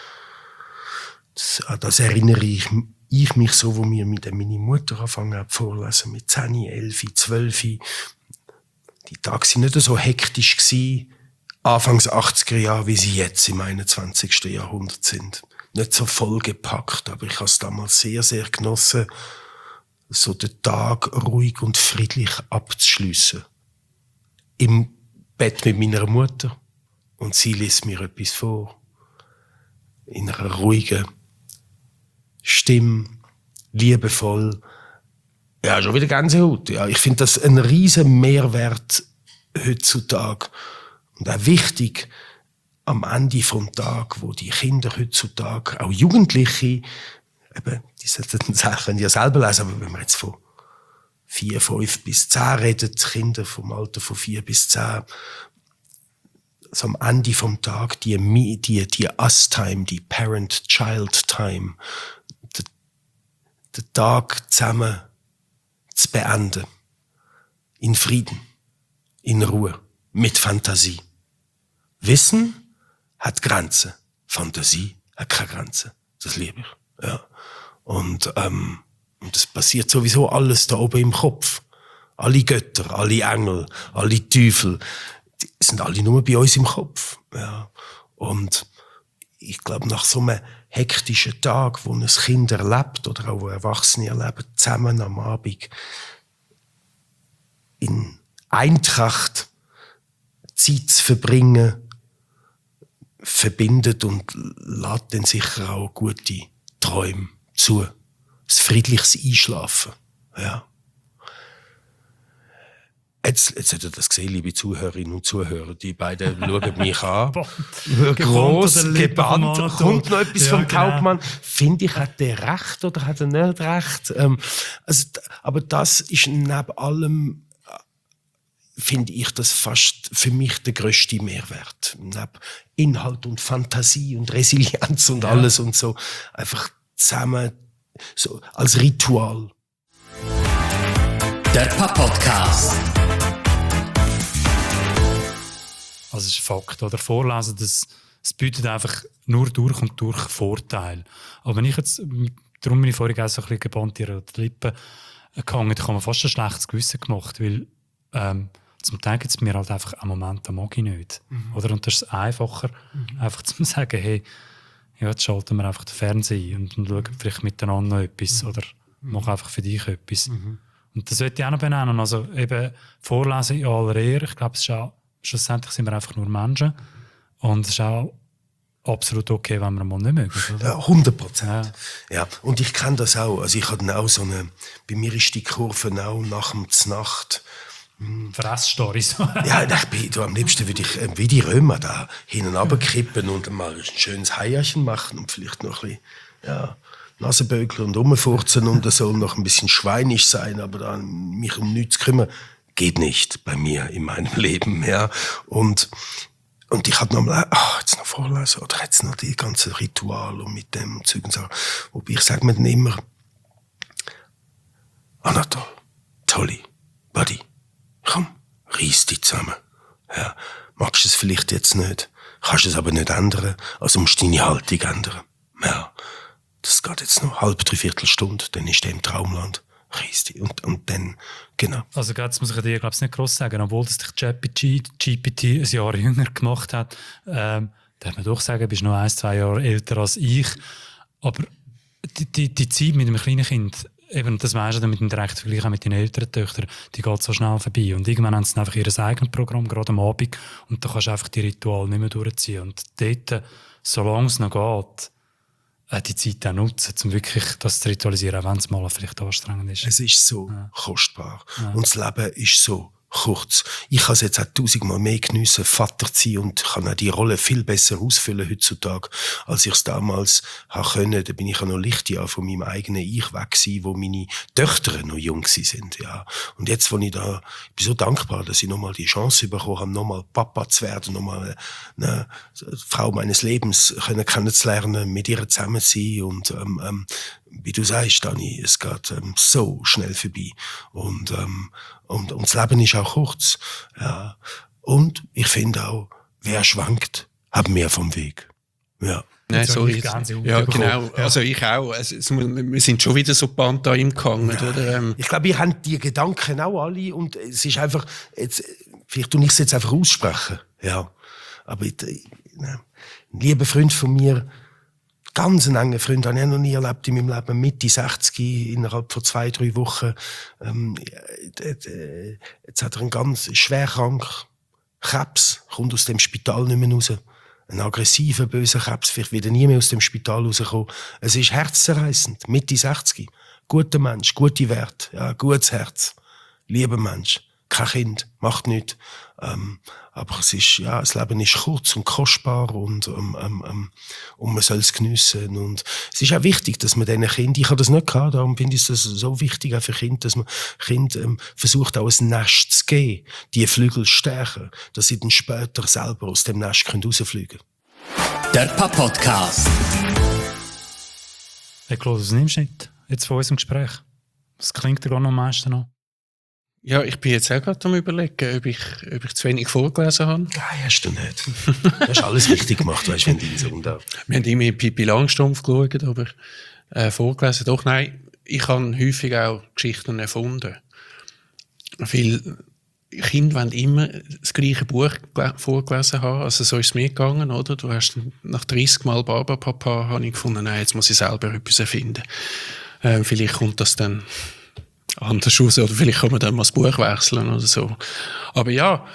das erinnere ich mich so, wo wir mit meine Mutter angefangen haben vorlesen, mit 10, 11, 12. Die Tage waren nicht so hektisch gewesen, Anfangs 80er Jahre, wie sie jetzt im 21. Jahrhundert sind. Nicht so vollgepackt, aber ich habe es damals sehr, sehr genossen, so den Tag ruhig und friedlich abzuschliessen. Im Bett mit meiner Mutter. Und sie liest mir etwas vor. In einer ruhigen Stimme, liebevoll. Ja, schon wieder Gänsehaut. Ja, ich finde das ein riesen Mehrwert heutzutage. Und auch wichtig am Ende vom Tag, wo die Kinder heutzutage, auch Jugendliche, eben, die können ja selber lesen, aber wenn wir jetzt von 4, 5 bis 10 reden, Kinder vom Alter von 4 bis 10, also am Ende vom Tag, die Us-Time, die Parent-Child-Time, den Tag zusammen zu beenden. In Frieden, in Ruhe, mit Fantasie. Wissen hat Grenzen. Fantasie hat keine Grenzen. Das liebe ich. Ja. Und das passiert sowieso alles da oben im Kopf. Alle Götter, alle Engel, alle Teufel, die sind alle nur bei uns im Kopf. Ja. Und ich glaube, nach so einem hektischen Tag, wo ein Kind erlebt oder auch wo Erwachsene erleben, zusammen am Abend in Eintracht Zeit zu verbringen verbindet und lässt dann sicher auch gute Träume zu. Ein friedliches Einschlafen. Ja. Jetzt habt ihr das gesehen, liebe Zuhörerinnen und Zuhörer. Die beiden schauen mich an. Gross, gebannt. Kommt noch etwas vom Kaufmann? Finde ich, hat der recht oder hat er nicht recht? Aber das ist neben allem, finde ich, das fast für mich der grösste Mehrwert. Neben Inhalt und Fantasie und Resilienz und alles und so. Einfach zusammen, so als Ritual. Der Podcast. Also es ist ein Fakt. Oder Vorlesen, das bietet einfach nur durch und durch Vorteile. Aber wenn ich jetzt, darum bin ich vorhin auch so ein bisschen gebannt in die Lippen gehangen, da kann man fast ein schlechtes Gewissen gemacht, weil zum Teil gibt es mir halt einfach einen Moment, den mag ich nicht. Oder? Und das ist einfacher, einfach zu sagen, hey, ja, jetzt schalten wir einfach den Fernseher und schauen vielleicht miteinander noch etwas oder machen einfach für dich etwas. Und das möchte ich auch noch benennen. Also eben Vorlesen in aller Ehre. Ich glaube, es ist auch, schlussendlich sind wir einfach nur Menschen. Und es ist auch absolut okay, wenn wir mal nicht mögen. Oder? Ja, 100%. Ja. Und ich kenne das auch. Also ich hatte auch so eine, bei mir ist die Kurve auch nach dem Znacht. Fressstories. Ja, am liebsten würde ich wie die Römer da hinten runterkippen und mal ein schönes Heierchen machen und vielleicht noch ein bisschen, Nasenböckler und rumfurzen und so und noch ein bisschen schweinisch sein, aber dann mich um nichts kümmern, geht nicht bei mir in meinem Leben. Ja. Und ich hatte noch mal, jetzt noch vorlesen oder jetzt noch die ganzen Rituale und mit dem Zeug und so. Wobei ich sage mir dann immer, Anatol, Tolly, Buddy, komm, reiss dich zusammen. Ja, magst du es vielleicht jetzt nicht, kannst es aber nicht ändern, also musst du deine Haltung ändern. Ja, das geht jetzt noch halb, dreiviertel Stunde, dann ist der im Traumland. Reiss dich. Und dann, genau. Also jetzt muss ich dir, glaube ich, nicht gross sagen, obwohl das dich GPT ein Jahr jünger gemacht hat, darf man doch sagen, du bist noch 1-2 Jahre älter als ich. Aber die Zeit mit einem kleinen Kind, eben, das weisst du mit dem direkten Vergleich auch mit den älteren Töchtern, die geht so schnell vorbei. Und irgendwann haben sie einfach ihr eigenes Programm, gerade am Abend, und da kannst du einfach die Rituale nicht mehr durchziehen. Und dort, solange es noch geht, die Zeit auch nutzen, um wirklich das zu ritualisieren, auch wenn es mal vielleicht anstrengend ist. Es ist so kostbar. Ja. Und das Leben ist so kurz. Ich habe es jetzt auch 1000-mal mehr geniessen, Vater zu sein und kann auch die Rolle viel besser ausfüllen heutzutage, als ich es damals konnte. Da bin ich auch noch Lichtjahr von meinem eigenen Ich weg gewesen, wo meine Töchter noch jung sind. Ja. Und jetzt, wo ich bin so dankbar, dass ich nochmal die Chance bekommen habe, nochmal Papa zu werden, nochmal eine Frau meines Lebens kennenzulernen, mit ihr zusammen zu sein und wie du sagst, Dani, es geht so schnell vorbei. Und das Leben ist auch kurz. Ja. Und ich finde auch, wer schwankt, hat mehr vom Weg. Ja. Nein, sorry. Ja, genau. Also ich auch. Wir sind schon wieder so Panta im Gehangen, oder? Ich glaube, wir haben die Gedanken auch alle und es ist einfach, vielleicht tue ich es jetzt einfach aussprechen. Ja. Aber ein lieber Freund von mir, ganz einen engen Freund, habe ich noch nie erlebt in meinem Leben, Mitte 60, innerhalb von 2-3 Wochen. Jetzt hat er einen ganz schwer krank Krebs, kommt aus dem Spital nicht mehr raus. Ein aggressiver, böser Krebs, vielleicht wieder nie mehr aus dem Spital rauskommen. Es ist herzzerreißend, Mitte 60. Guter Mensch, gute Werte, ja, gutes Herz, lieber Mensch. Kein Kind, macht nichts. Aber es ist, das Leben ist kurz und kostbar und man soll es geniessen. Und es ist auch wichtig, dass man diesen Kindern, ich habe das nicht gehabt, darum finde ich das so wichtig auch für Kinder, dass man Kind versucht, auch ein Nest zu geben, die Flügel stärken, dass sie dann später selber aus dem Nest rausfliegen können. Der Podcast. Hey Claude, was nimmst du nicht jetzt von unserem Gespräch? Was klingt dir am meisten an? Ja, ich bin jetzt auch gerade am Überlegen, ob ich zu wenig vorgelesen habe. Nein, hast du nicht. Du hast alles richtig gemacht, weißt du, wenn die so da. Wir haben immer Pippi Langstrumpf geschaut, aber vorgelesen doch. Nein, ich habe häufig auch Geschichten erfunden. Viele Kinder wollen immer das gleiche Buch vorgelesen haben. Also so ist es mir gegangen, oder? Du hast nach 30 Mal Barbapapa, habe ich gefunden, nein, jetzt muss ich selber etwas erfinden. Vielleicht kommt das dann anders aus. Oder vielleicht kann man dann mal das Buch wechseln oder so. Aber ja,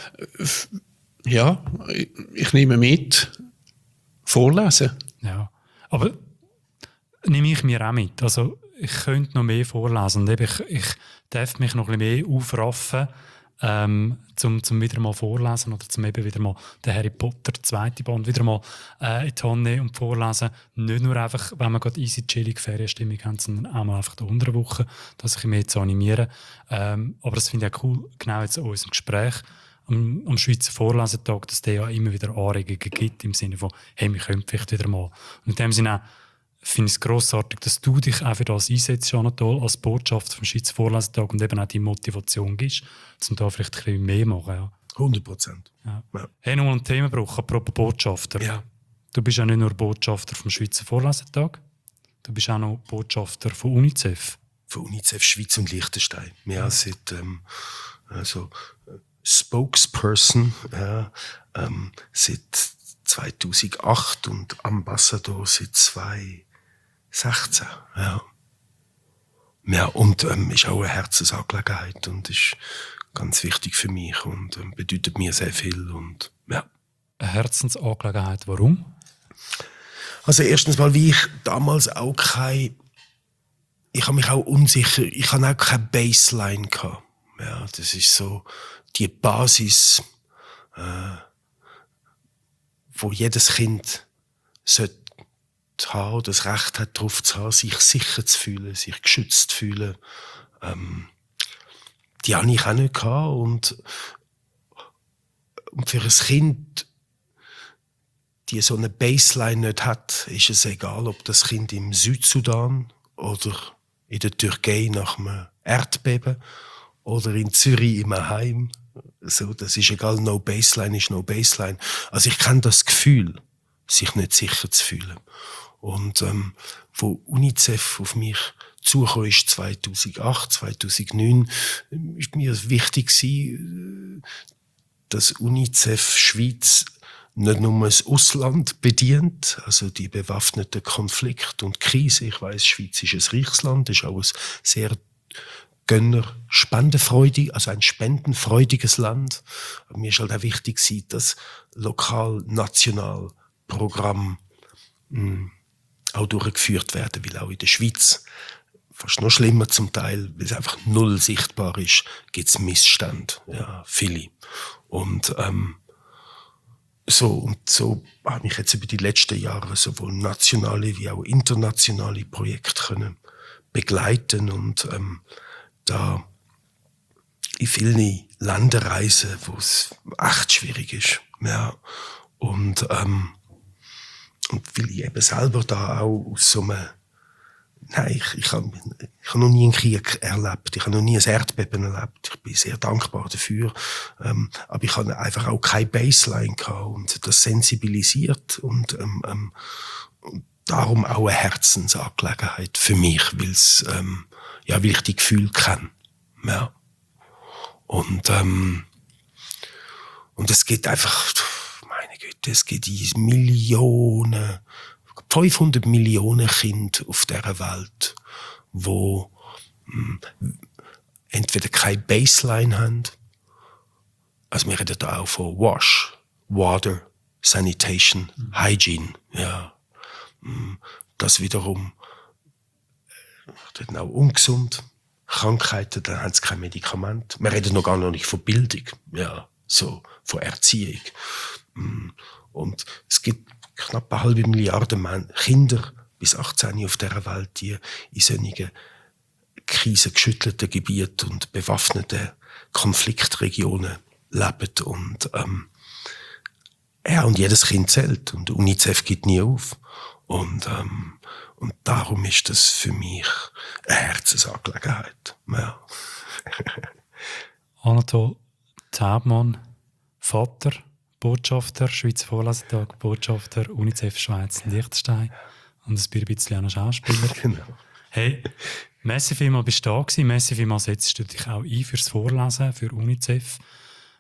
ich nehme mit, vorlesen. Ja, aber nehme ich mir auch mit. Also ich könnte noch mehr vorlesen und ich darf mich noch ein bisschen mehr aufraffen, zum wieder mal vorlesen oder zum eben wieder mal den Harry Potter, zweite Band, wieder mal in die Hand nehmen und vorlesen. Nicht nur einfach, wenn wir gerade easy, chillig Ferienstimmung haben, sondern auch mal einfach in der Woche, dass ich mich jetzt animieren. Aber das finde ich auch cool, genau jetzt in unserem Gespräch am Schweizer Vorlesetag, dass der ja immer wieder Anregungen gibt, im Sinne von, hey, wir können vielleicht wieder mal. Und in dem Sinne finde ich es grossartig, dass du dich auch für das einsetzt, Anatol, als Botschafter vom Schweizer Vorlesetag und eben auch die Motivation gibst, um da vielleicht ein bisschen mehr zu machen. Ja. 100%. Ja. Ja. Hey, nochmal ein Themenbruch, apropos Botschafter. Ja. Du bist ja nicht nur Botschafter vom Schweizer Vorlesetag, du bist auch noch Botschafter von UNICEF. Von UNICEF Schweiz und Liechtenstein. Ja, seit Spokesperson seit 2008 und Ambassador seit 2016. Ja. Ja, und ist auch eine Herzensangelegenheit und ist ganz wichtig für mich und bedeutet mir sehr viel. Und, ja. Eine Herzensangelegenheit, warum? Also erstens mal, wie ich damals auch ich habe mich auch unsicher, ich habe auch keine Baseline gehabt. Ja, das ist so die Basis, wo jedes Kind sollte haben, das Recht hat, darauf zu haben, sich sicher zu fühlen, sich geschützt zu fühlen. Die habe ich auch nicht gehabt. Und für ein Kind, die so eine Baseline nicht hat, ist es egal, ob das Kind im Südsudan oder in der Türkei nach einem Erdbeben oder in Zürich im Heim. So, das ist egal, no Baseline ist no Baseline. Also ich kenne das Gefühl, sich nicht sicher zu fühlen. Und wo UNICEF auf mich zugekommen ist, 2008, 2009, ist mir wichtig gewesen, dass UNICEF Schweiz nicht nur das Ausland bedient, also die bewaffneten Konflikte und Krise. Ich weiss, Schweiz ist ein reiches Land, ist auch ein sehr spendenfreudig, also ein spendenfreudiges Land. Aber mir ist halt auch wichtig gewesen, dass lokal, national Programm auch durchgeführt werden, weil auch in der Schweiz, fast noch schlimmer zum Teil, weil es einfach null sichtbar ist, gibt es Missstände, ja, viele. Und so habe ich jetzt über die letzten Jahre sowohl nationale wie auch internationale Projekte können begleiten und da in vielen Länder reisen, wo es echt schwierig ist. Ja. Und weil ich eben selber da auch aus so einem... Nein, ich habe noch nie einen Krieg erlebt. Ich habe noch nie ein Erdbeben erlebt. Ich bin sehr dankbar dafür. Aber ich hatte einfach auch keine Baseline gehabt und das sensibilisiert und darum auch eine Herzensangelegenheit für mich, weil ich die Gefühle kenne. Ja. Und es gibt einfach... Es gibt Millionen, 500 Millionen Kinder auf dieser Welt, die entweder keine Baseline haben, also wir reden da auch von Wash, Water, Sanitation, Hygiene, ja. Das wiederum dann auch ungesund, Krankheiten, dann haben sie kein Medikament. Wir reden noch gar nicht von Bildung, ja, so von Erziehung. Und es gibt knapp 1,5 Milliarden Kinder bis 18 auf dieser Welt, die in solchen krisengeschüttelten Gebieten und bewaffneten Konfliktregionen leben. Und jedes Kind zählt. Und UNICEF gibt nie auf. Und darum ist das für mich eine Herzensangelegenheit. Ja. Anatol Taubmann, Vater, Botschafter, Schweizer Vorlesetag, Botschafter, UNICEF Schweiz und Liechtenstein und ein bisschen auch noch Schauspieler. Genau. Hey, merci vielmals bist du da gewesen, merci vielmals setzt du dich auch ein fürs Vorlesen, für UNICEF.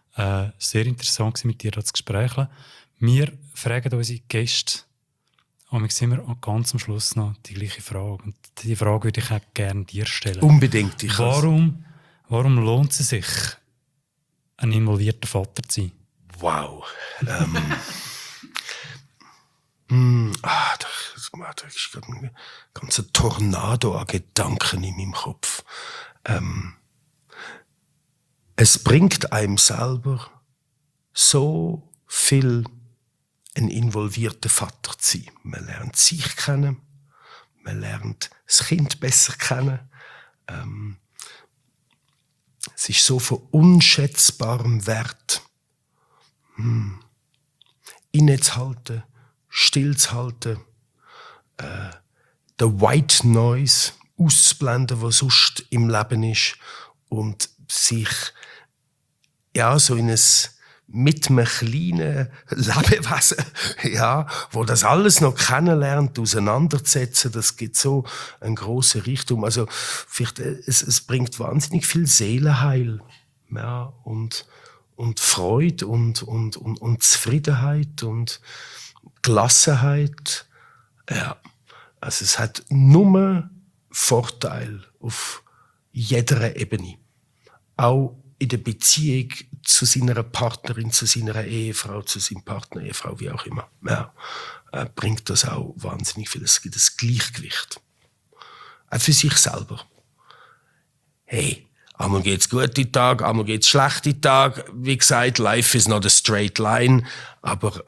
Sehr interessant gewesen, mit dir das Gespräch. Wir fragen unsere Gäste Und wir sind immer ganz am Schluss noch die gleiche Frage. Und die Frage würde ich auch gerne dir stellen. Unbedingt. Warum lohnt es sich, ein involvierter Vater zu sein? Wow. Da ist gerade ein ganzer Tornado an Gedanken in meinem Kopf. Es bringt einem selber so viel, ein involvierter Vater zu sein. Man lernt sich kennen, man lernt das Kind besser kennen. Es ist so von unschätzbarem Wert, innezuhalten, stillzuhalten, den White Noise auszublenden, was sonst im Leben ist, und sich so in mit einem kleinen Lebewesen, wo das alles noch kennenlernt, auseinanderzusetzen, das gibt so einen grossen Reichtum. Also vielleicht, es bringt wahnsinnig viel Seelenheil, und Freude und Zufriedenheit und Gelassenheit. Ja, also es hat nur Vorteil auf jeder Ebene. Auch in der Beziehung zu seiner Partnerin, zu seiner Ehefrau, zu seinem Partner, Ehefrau, wie auch immer. Ja, bringt das auch wahnsinnig viel. Es gibt das Gleichgewicht. Auch für sich selber. Hey, einmal geht's gute Tage, einmal geht's schlechte Tage. Wie gesagt, life is not a straight line. Aber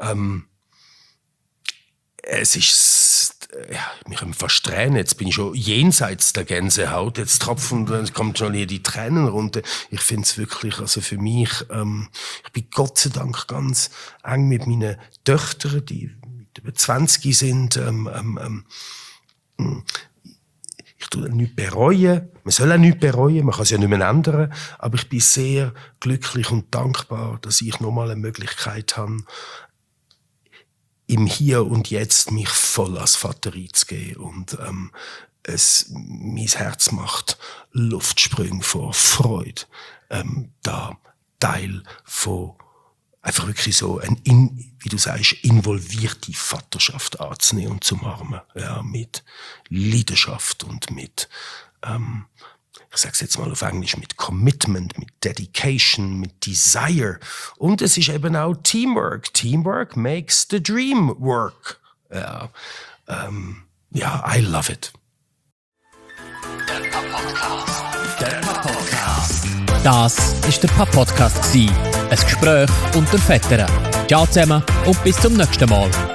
es ist, mich haben fast Tränen. Jetzt bin ich schon jenseits der Gänsehaut. Jetzt tropfen, dann kommt schon hier die Tränen runter. Ich finde es wirklich, also für mich, ich bin Gott sei Dank ganz eng mit meinen Töchtern, die über 20 sind. Ich tue nichts bereuen. Man soll auch nichts bereuen, man kann es ja nicht mehr ändern. Aber ich bin sehr glücklich und dankbar, dass ich nochmal eine Möglichkeit habe, im Hier und Jetzt mich voll als Vater einzugeben. Und mein Herz macht Luftsprünge vor Freude, da Teil von einfach wirklich so wie du sagst, involvierte Vaterschaft anzunehmen und zu umarmen. Ja, mit Leidenschaft und mit, ich sag's jetzt mal auf Englisch, mit Commitment, mit Dedication, mit Desire. Und es ist eben auch Teamwork. Teamwork makes the dream work. Ja, I love it. Der Papa-Podcast. Das war der Papa-Podcast. Ein Gespräch unter Vätern. Ciao zusammen und bis zum nächsten Mal.